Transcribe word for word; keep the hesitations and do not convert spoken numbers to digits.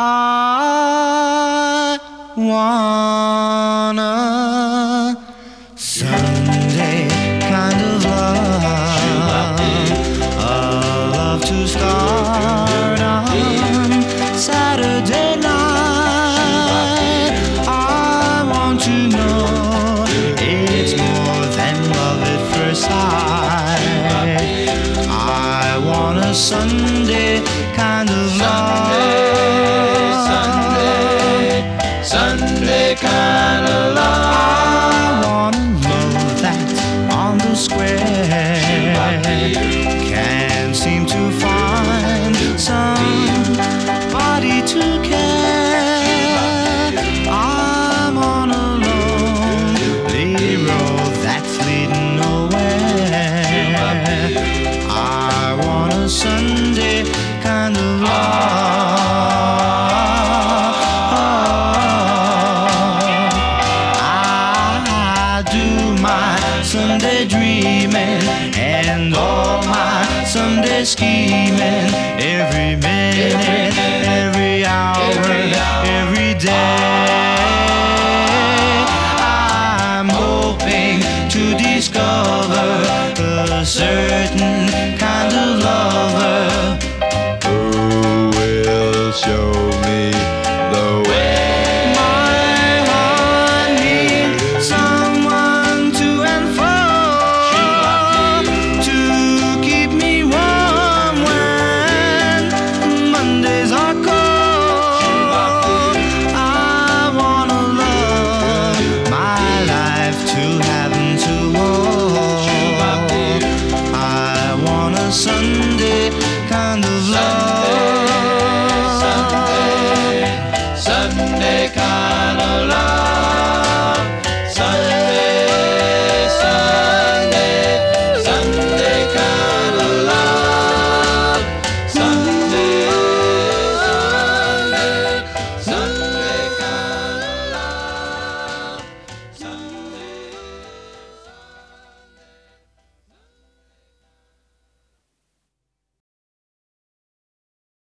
I wanna Sunday kind of love, a love to start on Saturday night. I want to know it's more than love at first sight. I want a Sunday kind of love. Sunday kind of love. I wanna love that's on the square. Can't seem to find somebody to care. I'm on a lonely road that's leading nowhere. I want a Sunday kind of love. Sunday dreaming and all my Sunday scheming, every minute, every hour, every day. I'm hoping to discover a certain kind of lover who will show me the way. Sunday kind of love. Sunday, Sunday, Sunday kind of love.